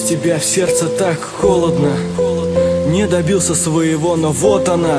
тебя в сердце так холодно. Не добился своего, но вот она,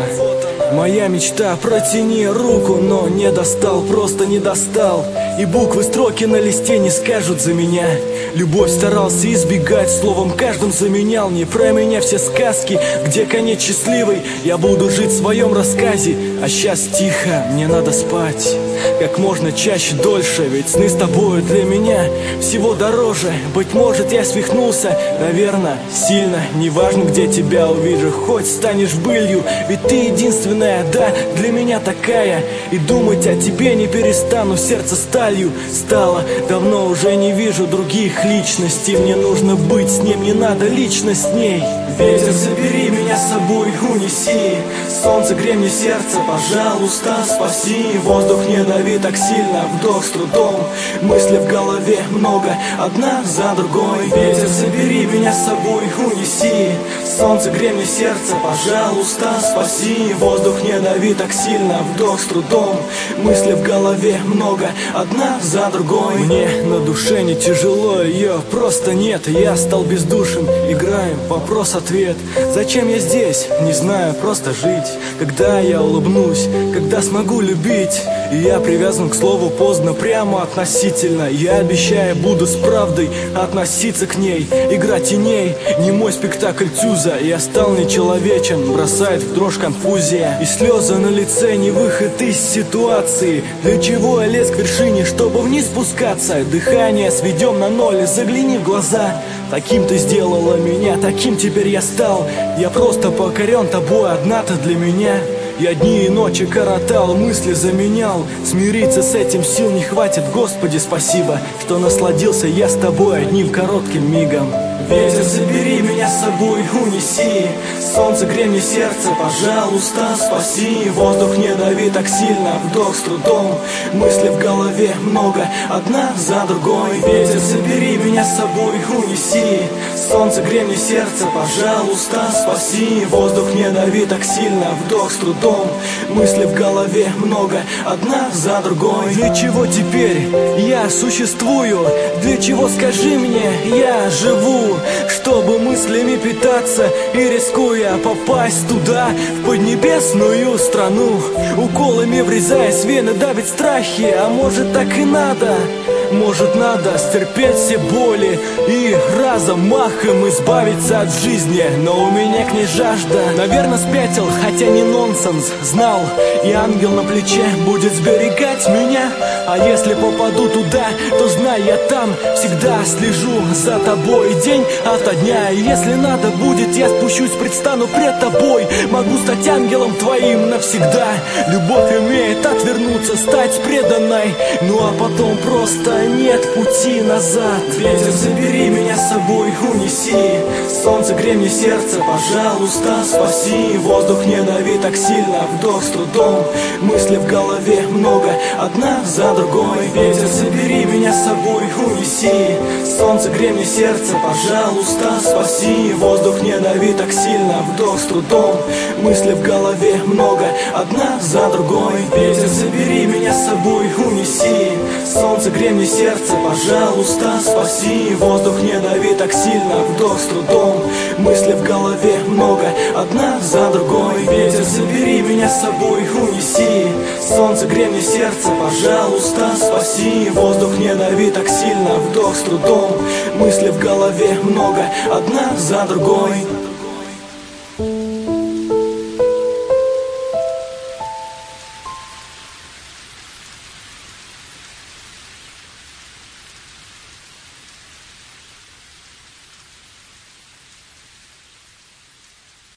моя мечта. Протяни руку, но не достал, просто не достал. И буквы, строки на листе не скажут за меня. Любовь старался избегать, словом каждым заменял. Не про меня все сказки, где конец счастливый. Я буду жить в своем рассказе, а сейчас тихо, мне надо спать. Как можно чаще, дольше, ведь сны с тобою для меня всего дороже. Быть может, я свихнулся, наверное, сильно. Неважно, где тебя увижу, хоть станешь былью. Ведь ты единственная, да, для меня такая. И думать о тебе не перестану, сердце сталью стало. Давно уже не вижу других личностей. Мне нужно быть с ним, не надо лично с ней. Ветер, забери меня с собой, унеси. Солнце, грей мне сердце, пожалуйста, спаси. Воздух не дави так сильно, вдох с трудом. Мысли в голове много, одна за другой. Ветер, забери меня с собой, унеси. Солнце, грей мне сердце, пожалуйста, спаси. Воздух не дави так сильно, вдох с трудом. Мысли в голове много, одна за другой. Мне на душе не тяжело, ее просто нет. Я стал бездушен, играем вопрос-ответ. Зачем я здесь? Не знаю, просто жить. Когда я улыбнусь, когда смогу любить. И я привязан к слову поздно, прямо относительно. Я обещаю, буду с правдой относиться к ней. Игра теней, не мой спектакль Тюза. Я стал нечеловечен, бросает в дрожь конфузия. И слезы на лице, не выход из ситуации. Для чего я лез к вершине, чтобы вниз спускаться? Дыхание сведем на ноль, загляни в глаза. Таким ты сделала меня, таким теперь я стал. Я просто покорен тобой, одна ты для меня. Я дни и ночи коротал, мысли заменял. Смириться с этим сил не хватит, Господи, спасибо, что насладился я с тобой одним коротким мигом. Ветер, забери меня с собой, унеси. Солнце, грей мне сердце, пожалуйста, спаси. Воздух не дави так сильно, вдох с трудом. Мысли в голове много, одна за другой. Ветер, забери меня с собой, унеси. Солнце, грей мне сердце, пожалуйста, спаси. Воздух не дави так сильно, вдох с трудом. Мысли в голове много, одна за другой. Для чего теперь я существую? Для чего, скажи мне, я живу? Чтобы мыслями питаться и, рискуя попасть туда, в поднебесную страну. Уколами врезаясь в вены, давит страхи. А может, так и надо? Может, надо стерпеть все боли и разом махом избавиться от жизни. Но у меня к ней жажда. Наверное, спятил, хотя не нонсенс. Знал, и ангел на плече будет сберегать меня. А если попаду туда, то знай, я там всегда слежу за тобой день ото дня. И если надо будет, я спущусь, предстану пред тобой. Могу стать ангелом твоим навсегда. Любовь умеет отвернуться, стать преданной. Ну а потом просто нет пути назад. Ветер, забери меня с собой, унеси. Солнце, грей мне сердце, пожалуйста, спаси. Воздух не дави так сильно, вдох с трудом. Мысли в голове много, одна за другой. Ветер, забери меня с собой, унеси. Солнце, грей мне сердце, пожалуйста, спаси. Воздух не дави так сильно, вдох с трудом. Мысли в голове много, одна за другой. Ветер, забери меня с собой, унеси. Солнце, грей мне сердце, пожалуйста, спаси. Воздух не дави так сильно, вдох с трудом. Мысли в голове много, одна за другой. Ветер, забери меня с собой, унеси. Солнце, грей мне сердце, пожалуйста, спаси. Воздух не дави так сильно, вдох с трудом. Мысли в голове много, одна за другой.